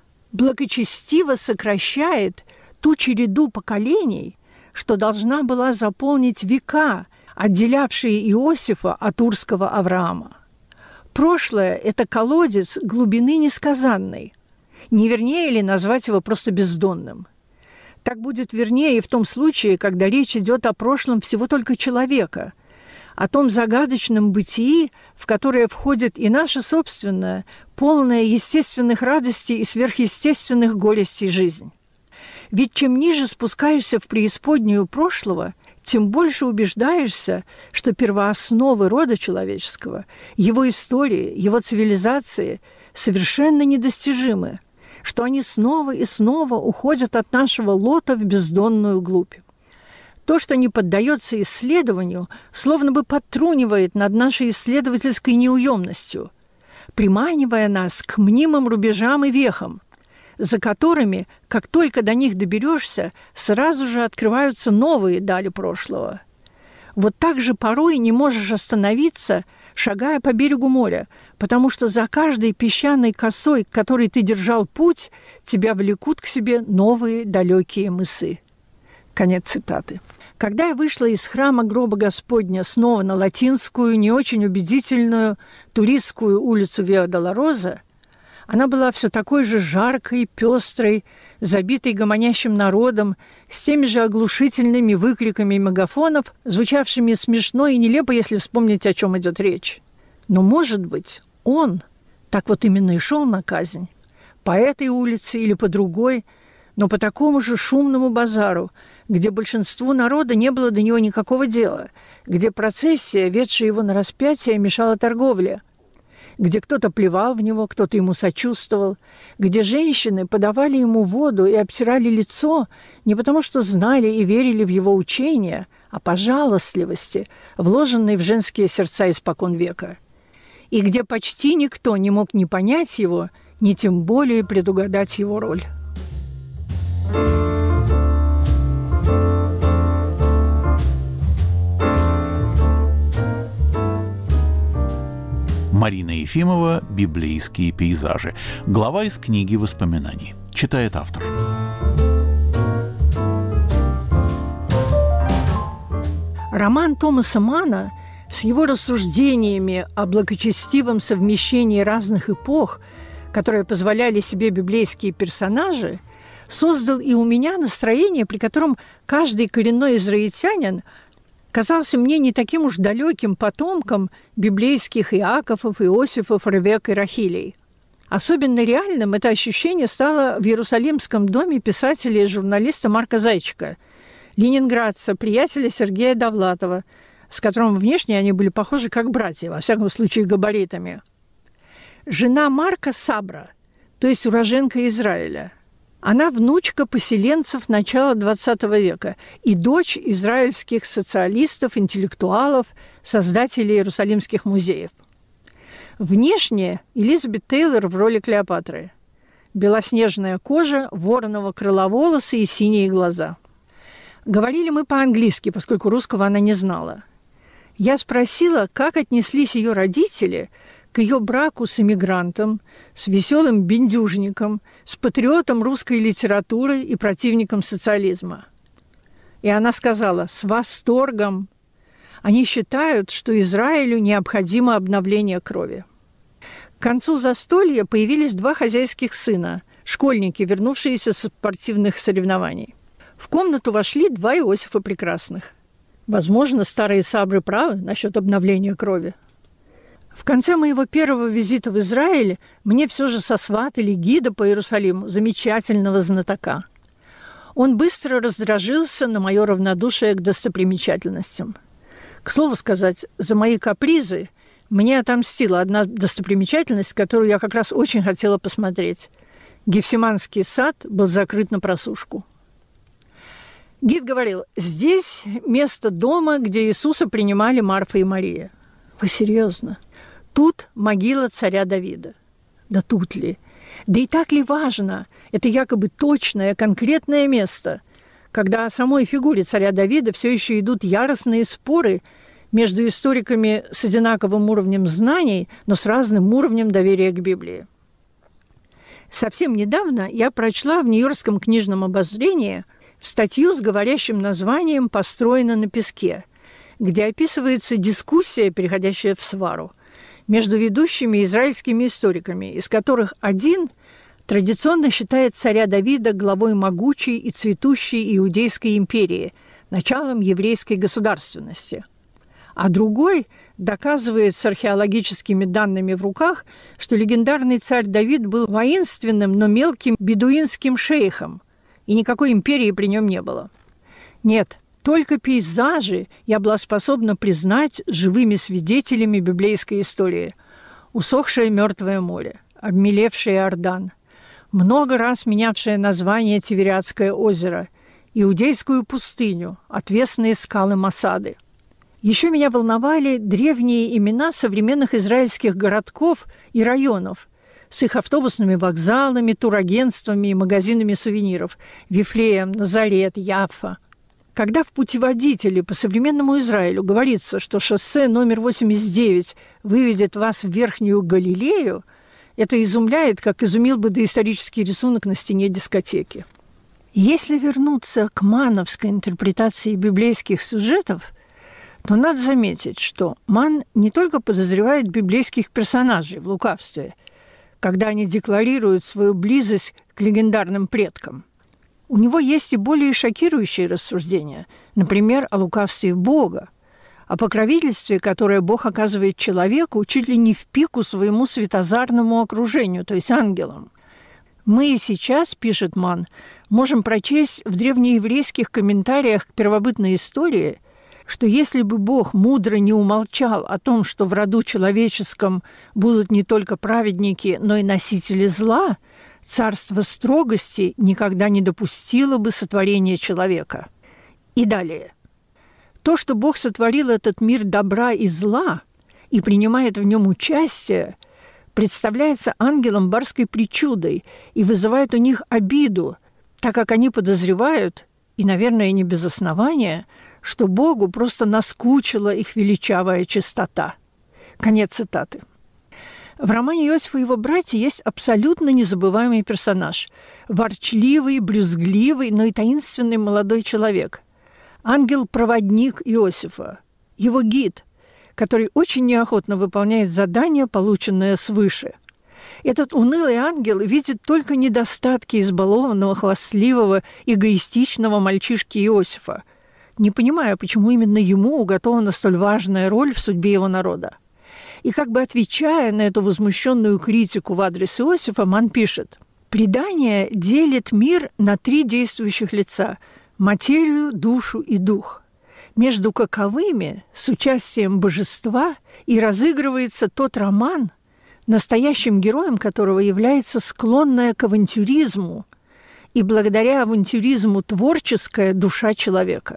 благочестиво сокращает ту череду поколений, что должна была заполнить века, отделявшие Иосифа от урского Авраама. Прошлое – это колодец глубины несказанной. Не вернее ли назвать его просто бездонным? Так будет вернее и в том случае, когда речь идет о прошлом всего только человека, о том загадочном бытии, в которое входит и наша собственная, полная естественных радостей и сверхъестественных горестей жизнь. Ведь чем ниже спускаешься в преисподнюю прошлого, тем больше убеждаешься, что первоосновы рода человеческого, его истории, его цивилизации совершенно недостижимы, что они снова и снова уходят от нашего лота в бездонную глубь. То, что не поддается исследованию, словно бы подтрунивает над нашей исследовательской неуемностью, приманивая нас к мнимым рубежам и вехам, за которыми, как только до них доберешься, сразу же открываются новые дали прошлого. Вот так же порой не можешь остановиться, шагая по берегу моря, потому что за каждой песчаной косой, к которой ты держал путь, тебя влекут к себе новые далекие мысы. Конец цитаты. Когда я вышла из храма гроба Господня снова на латинскую, не очень убедительную туристскую улицу Виа-Долороза, она была все такой же жаркой, пестрой, забитой гомонящим народом, с теми же оглушительными выкриками мегафонов, звучавшими смешно и нелепо, если вспомнить, о чем идет речь. Но, может быть, он так вот именно и шел на казнь, по этой улице или по другой, но по такому же шумному базару, где большинству народа не было до него никакого дела, где процессия, ведшая его на распятие, мешала торговле, где кто-то плевал в него, кто-то ему сочувствовал, где женщины подавали ему воду и обтирали лицо не потому, что знали и верили в его учения, а по жалостливости, вложенной в женские сердца испокон века, и где почти никто не мог ни понять его, ни тем более предугадать его роль. Марина Ефимова «Библейские пейзажи». Глава из книги воспоминаний. Читает автор. Роман Томаса Манна с его рассуждениями о благочестивом совмещении разных эпох, которые позволяли себе библейские персонажи, создал и у меня настроение, при котором каждый коренной израильтянин казался мне не таким уж далеким потомком библейских Иаковов, Иосифов, Ревек и Рахилей. Особенно реальным это ощущение стало в Иерусалимском доме писателя и журналиста Марка Зайчика, ленинградца, приятеля Сергея Довлатова, с которым внешне они были похожи как братья, во всяком случае габаритами. Жена Марка Сабра, то есть уроженка Израиля. Она внучка поселенцев начала двадцатого века и дочь израильских социалистов, интеллектуалов, создателей Иерусалимских музеев. Внешне Элизабет Тейлор в роли Клеопатры. Белоснежная кожа, вороного крыла волосы и синие глаза. Говорили мы по-английски, поскольку русского она не знала. Я спросила, как отнеслись ее родители к ее браку с эмигрантом, с веселым бендюжником, с патриотом русской литературы и противником социализма. И она сказала: «С восторгом! Они считают, что Израилю необходимо обновление крови». К концу застолья появились два хозяйских сына, школьники, вернувшиеся со спортивных соревнований. В комнату вошли два Иосифа прекрасных. Возможно, старые Сабры правы насчет обновления крови. В конце моего первого визита в Израиль мне все же сосватали гида по Иерусалиму, замечательного знатока. Он быстро раздражился на мое равнодушие к достопримечательностям. К слову сказать, за мои капризы мне отомстила одна достопримечательность, которую я как раз очень хотела посмотреть. Гефсиманский сад был закрыт на просушку. Гид говорил: здесь место дома, где Иисуса принимали Марфа и Мария. Вы серьезно? Тут могила царя Давида. Да тут ли? Да и так ли важно? Это якобы точное, конкретное место, когда о самой фигуре царя Давида все еще идут яростные споры между историками с одинаковым уровнем знаний, но с разным уровнем доверия к Библии. Совсем недавно я прочла в Нью-Йоркском книжном обозрении статью с говорящим названием «Построено на песке», где описывается дискуссия, переходящая в свару, между ведущими израильскими историками, из которых один традиционно считает царя Давида главой могучей и цветущей Иудейской империи, началом еврейской государственности, а другой доказывает с археологическими данными в руках, что легендарный царь Давид был воинственным, но мелким бедуинским шейхом, и никакой империи при нем не было. Нет, только пейзажи я была способна признать живыми свидетелями библейской истории. Усохшее мертвое море, обмелевший Иордан, много раз менявшее название Тивериадское озеро, Иудейскую пустыню, отвесные скалы Масады. Еще меня волновали древние имена современных израильских городков и районов с их автобусными вокзалами, турагентствами и магазинами сувениров – Вифлеем, Назарет, Яффа. Когда в путеводителе по современному Израилю говорится, что шоссе номер восемьдесят девять выведет вас в Верхнюю Галилею, это изумляет, как изумил бы доисторический рисунок на стене дискотеки. Если вернуться к мановской интерпретации библейских сюжетов, то надо заметить, что Ман не только подозревает библейских персонажей в лукавстве, когда они декларируют свою близость к легендарным предкам. У него есть и более шокирующие рассуждения, например, о лукавстве Бога, о покровительстве, которое Бог оказывает человеку чуть ли не в пику своему светозарному окружению, то есть ангелам. Мы и сейчас, пишет Ман, можем прочесть в древнееврейских комментариях к первобытной истории, что если бы Бог мудро не умолчал о том, что в роду человеческом будут не только праведники, но и носители зла, царство строгости никогда не допустило бы сотворения человека. И далее. То, что Бог сотворил этот мир добра и зла и принимает в нем участие, представляется ангелам барской причудой и вызывает у них обиду, так как они подозревают, и, наверное, не без основания, что Богу просто наскучила их величавая чистота. Конец цитаты. В романе «Иосиф и его братья» есть абсолютно незабываемый персонаж. Ворчливый, брюзгливый, но и таинственный молодой человек. Ангел-проводник Иосифа. Его гид, который очень неохотно выполняет задание, полученное свыше. Этот унылый ангел видит только недостатки избалованного, хвастливого, эгоистичного мальчишки Иосифа. не понимая, почему именно ему уготована столь важная роль в судьбе его народа. И как бы отвечая на эту возмущенную критику в адрес Иосифа, Манн пишет: «Предание делит мир на три действующих лица – материю, душу и дух. Между каковыми, с участием божества, и разыгрывается тот роман, настоящим героем которого является склонная к авантюризму и благодаря авантюризму творческая душа человека.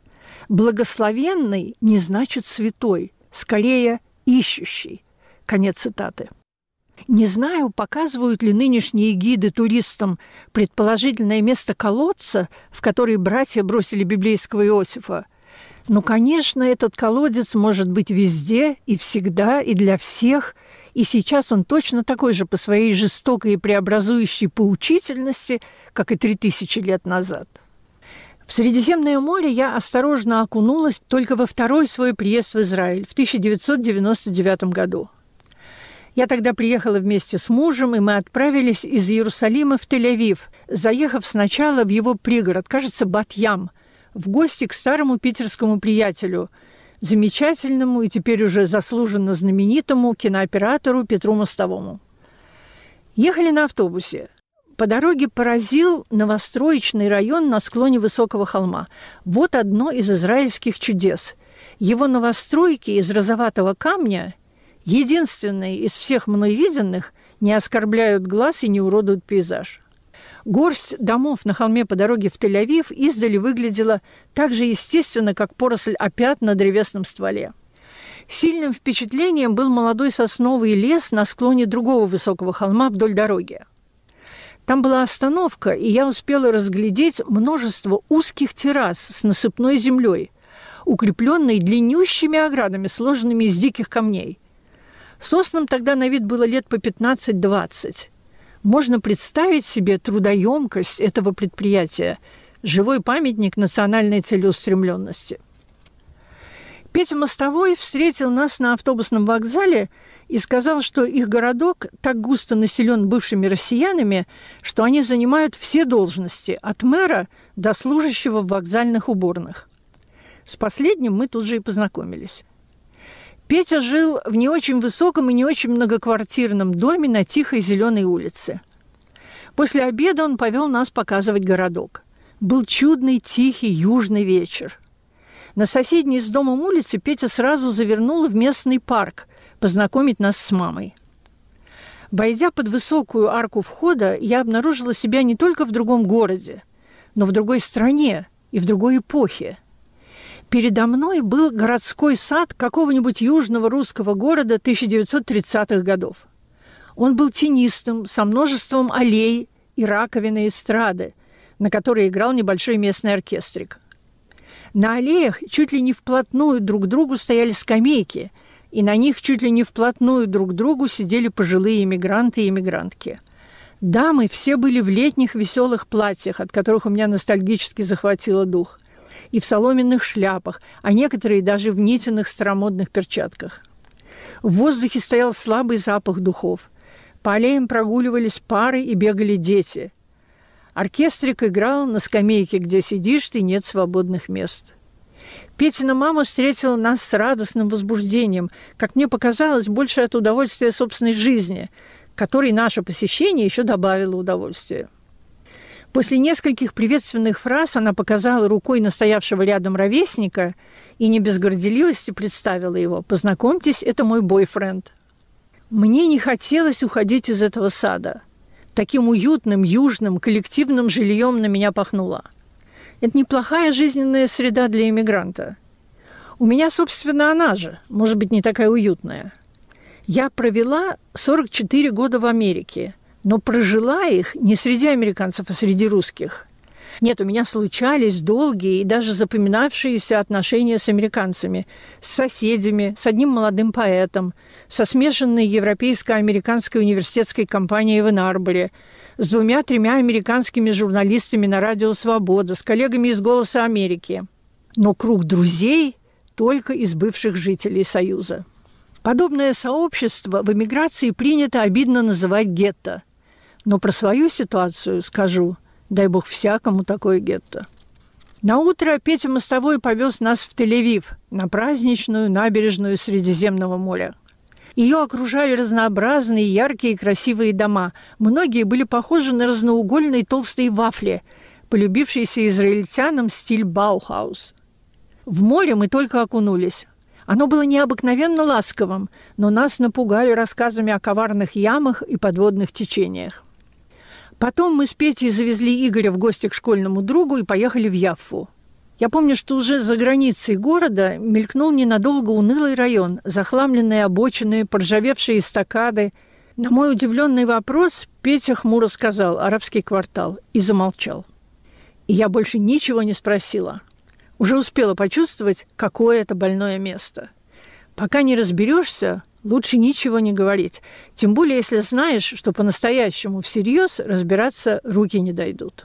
Благословенный не значит святой, скорее ищущий». Конец цитаты. Не знаю, показывают ли нынешние гиды туристам предположительное место колодца, в который братья бросили библейского Иосифа. Но, конечно, этот колодец может быть везде и всегда, и для всех, и сейчас он точно такой же по своей жестокой и преобразующей поучительности, как и три тысячи лет назад. В Средиземное море я осторожно окунулась только во второй свой приезд в Израиль в тысяча девятьсот девяносто девятом году. Я тогда приехала вместе с мужем, и мы отправились из Иерусалима в Тель-Авив, заехав сначала в его пригород, кажется, Бат-Ям, в гости к старому питерскому приятелю, замечательному и теперь уже заслуженно знаменитому кинооператору Петру Мостовому. Ехали на автобусе. По дороге поразил новостроечный район на склоне высокого холма. Вот одно из израильских чудес. Его новостройки из розоватого камня, единственные из всех мной виденных, не оскорбляют глаз и не уродуют пейзаж. Горсть домов на холме по дороге в Тель-Авив издали выглядела так же естественно, как поросль опят на древесном стволе. Сильным впечатлением был молодой сосновый лес на склоне другого высокого холма вдоль дороги. Там была остановка, и я успела разглядеть множество узких террас с насыпной землей, укрепленной длиннющими оградами, сложенными из диких камней. Соснам тогда на вид было лет по пятнадцать-двадцать. Можно представить себе трудоемкость этого предприятия, живой памятник национальной целеустремленности. Петя Мостовой встретил нас на автобусном вокзале и сказал, что их городок так густо населен бывшими россиянами, что они занимают все должности, от мэра до служащего в вокзальных уборных. С последним мы тут же и познакомились. Петя жил в не очень высоком и не очень многоквартирном доме на тихой зеленой улице. После обеда он повел нас показывать городок. Был чудный, тихий, южный вечер. На соседней с домом улице Петя сразу завернул в местный парк познакомить нас с мамой. Войдя под высокую арку входа, я обнаружила себя не только в другом городе, но в другой стране и в другой эпохе. Передо мной был городской сад какого-нибудь южного русского города тысяча девятьсот тридцатых годов. Он был тенистым, со множеством аллей и раковины эстрады, на которой играл небольшой местный оркестрик. На аллеях чуть ли не вплотную друг к другу стояли скамейки, и на них чуть ли не вплотную друг к другу сидели пожилые эмигранты и эмигрантки. Дамы все были в летних веселых платьях, от которых у меня ностальгически захватило дух, и в соломенных шляпах, а некоторые даже в нитяных старомодных перчатках. В воздухе стоял слабый запах духов. По аллеям прогуливались пары и бегали дети. Оркестрик играл на скамейке, где сидишь, и нет свободных мест. Петина мама встретила нас с радостным возбуждением, как мне показалось, больше от удовольствия собственной жизни, которой наше посещение еще добавило удовольствия. После нескольких приветственных фраз она показала рукой настоявшего рядом ровесника и не без горделивости представила его. «Познакомьтесь, это мой бойфренд». Мне не хотелось уходить из этого сада. Таким уютным, южным, коллективным жильем на меня пахнуло. Это неплохая жизненная среда для иммигранта. У меня, собственно, она же, может быть, не такая уютная. Я провела сорок четыре года в Америке, но прожила их не среди американцев, а среди русских. Нет, у меня случались долгие и даже запоминавшиеся отношения с американцами, с соседями, с одним молодым поэтом, со смешанной европейско-американской университетской компанией в Энн-Арборе, с двумя-тремя американскими журналистами на радио «Свобода», с коллегами из «Голоса Америки». Но круг друзей только из бывших жителей Союза. Подобное сообщество в эмиграции принято обидно называть гетто. Но про свою ситуацию скажу, дай бог всякому такое гетто. Наутро Петя Мостовой повез нас в Тель-Авив, на праздничную набережную Средиземного моря. Ее окружали разнообразные, яркие и красивые дома. Многие были похожи на разноугольные толстые вафли, полюбившийся израильтянам стиль Баухаус. В море мы только окунулись. Оно было необыкновенно ласковым, но нас напугали рассказами о коварных ямах и подводных течениях. Потом мы с Петей завезли Игоря в гости к школьному другу и поехали в Яффу. Я помню, что уже за границей города мелькнул ненадолго унылый район, захламленные обочины, поржавевшие эстакады. На мой удивленный вопрос Петя хмуро сказал «арабский квартал» и замолчал. И я больше ничего не спросила. Уже успела почувствовать, какое это больное место. Пока не разберешься, лучше ничего не говорить. Тем более, если знаешь, что по-настоящему всерьез разбираться руки не дойдут.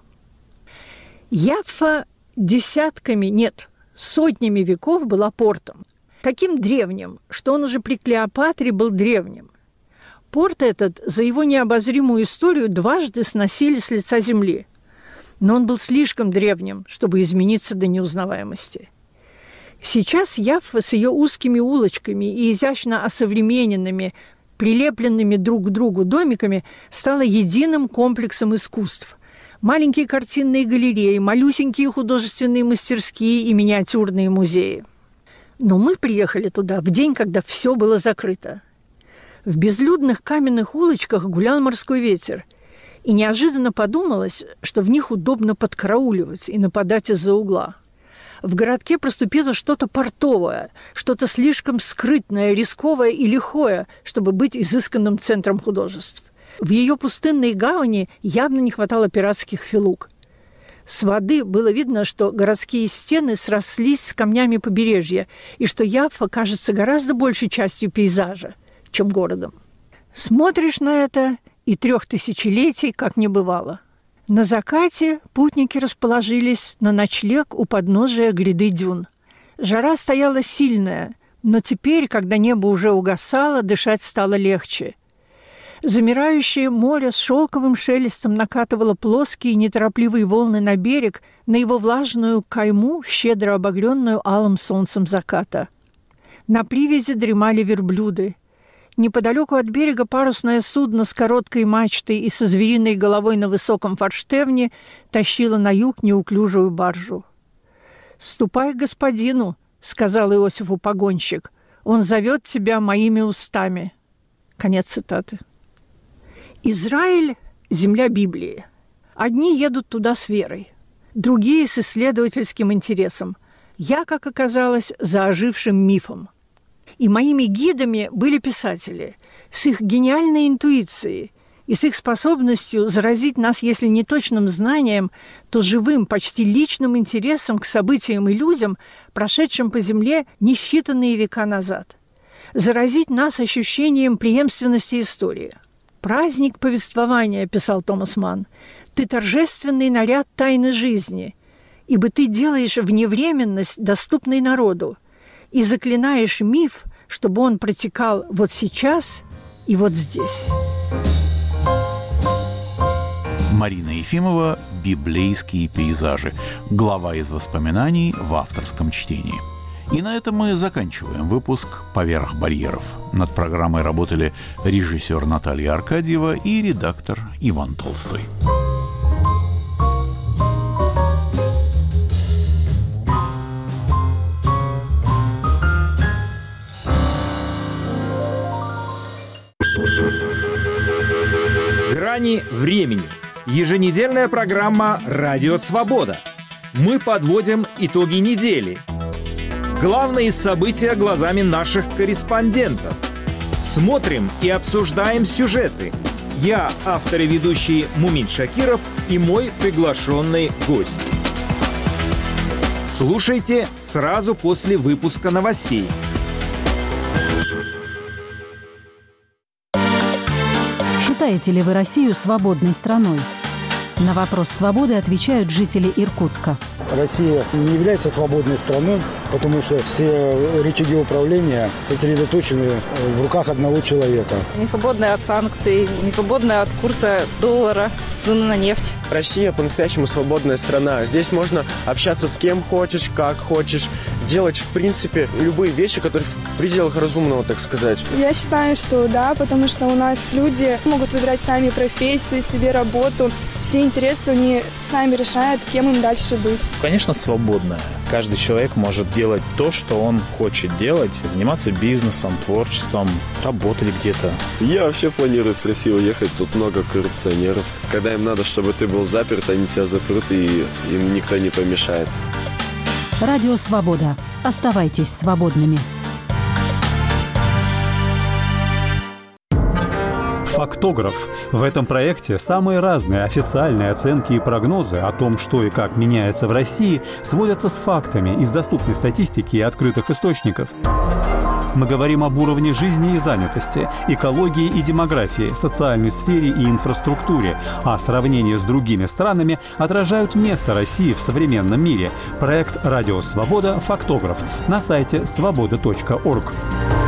Яффа десятками, нет, сотнями веков была портом. Таким древним, что он уже при Клеопатре был древним. Порт этот за его необозримую историю дважды сносили с лица земли. Но он был слишком древним, чтобы измениться до неузнаваемости. Сейчас Яффа с ее узкими улочками и изящно осовремененными, прилепленными друг к другу домиками стала единым комплексом искусств. Маленькие картинные галереи, малюсенькие художественные мастерские и миниатюрные музеи. Но мы приехали туда в день, когда все было закрыто. В безлюдных каменных улочках гулял морской ветер, и неожиданно подумалось, что в них удобно подкарауливать и нападать из-за угла. В городке проступило что-то портовое, что-то слишком скрытное, рисковое и лихое, чтобы быть изысканным центром художеств. В ее пустынной гавани явно не хватало пиратских филук. С воды было видно, что городские стены срослись с камнями побережья, и что Яффа кажется гораздо большей частью пейзажа, чем городом. Смотришь на это, и трех тысячелетий как не бывало. На закате путники расположились на ночлег у подножия гряды дюн. Жара стояла сильная, но теперь, когда небо уже угасало, дышать стало легче. Замирающее море с шелковым шелестом накатывало плоские неторопливые волны на берег, на его влажную кайму, щедро обогренную алым солнцем заката. На привязи дремали верблюды. Неподалеку от берега парусное судно с короткой мачтой и со звериной головой на высоком форштевне тащило на юг неуклюжую баржу. «Ступай к господину», — сказал Иосифу погонщик. «Он зовет тебя моими устами». Конец цитаты. Израиль – земля Библии. Одни едут туда с верой, другие – с исследовательским интересом. Я, как оказалось, за ожившим мифом. И моими гидами были писатели с их гениальной интуицией и с их способностью заразить нас, если не точным знанием, то живым, почти личным интересом к событиям и людям, прошедшим по земле несчитанные века назад. Заразить нас ощущением преемственности истории. «Праздник повествования», – писал Томас Манн, – «ты торжественный наряд тайны жизни, ибо ты делаешь вневременность доступной народу, и заклинаешь миф, чтобы он протекал вот сейчас и вот здесь». Марина Ефимова «Библейские пейзажи». Глава из воспоминаний в авторском чтении. И на этом мы заканчиваем выпуск «Поверх барьеров». Над программой работали режиссер Наталья Аркадьева и редактор Иван Толстой. «Грани времени» – еженедельная программа «Радио Свобода». Мы подводим итоги недели. Главные события глазами наших корреспондентов. Смотрим и обсуждаем сюжеты. Я, автор и ведущий Мумин Шакиров, и мой приглашенный гость. Слушайте сразу после выпуска новостей. Считаете ли вы Россию свободной страной? На вопрос свободы отвечают жители Иркутска. Россия не является свободной страной, потому что все рычаги управления сосредоточены в руках одного человека. Не свободная от санкций, не свободная от курса доллара, цены на нефть. Россия по-настоящему свободная страна. Здесь можно общаться с кем хочешь, как хочешь, делать, в принципе, любые вещи, которые в пределах разумного, так сказать. Я считаю, что да, потому что у нас люди могут выбирать сами профессию, себе работу. Все интересы они сами решают, кем им дальше быть. Конечно, свободная. Каждый человек может делать то, что он хочет делать, заниматься бизнесом, творчеством, работать где-то. Я вообще планирую с России уехать. Тут много коррупционеров. Когда им надо, чтобы ты был заперт, они тебя запрут, и им никто не помешает. Радио «Свобода». Оставайтесь свободными. Фактограф. В этом проекте самые разные официальные оценки и прогнозы о том, что и как меняется в России, сводятся с фактами из доступной статистики и открытых источников. Мы говорим об уровне жизни и занятости, экологии и демографии, социальной сфере и инфраструктуре, а сравнение с другими странами отражают место России в современном мире. Проект «Радио Свобода. Фактограф» на сайте свобода точка орг.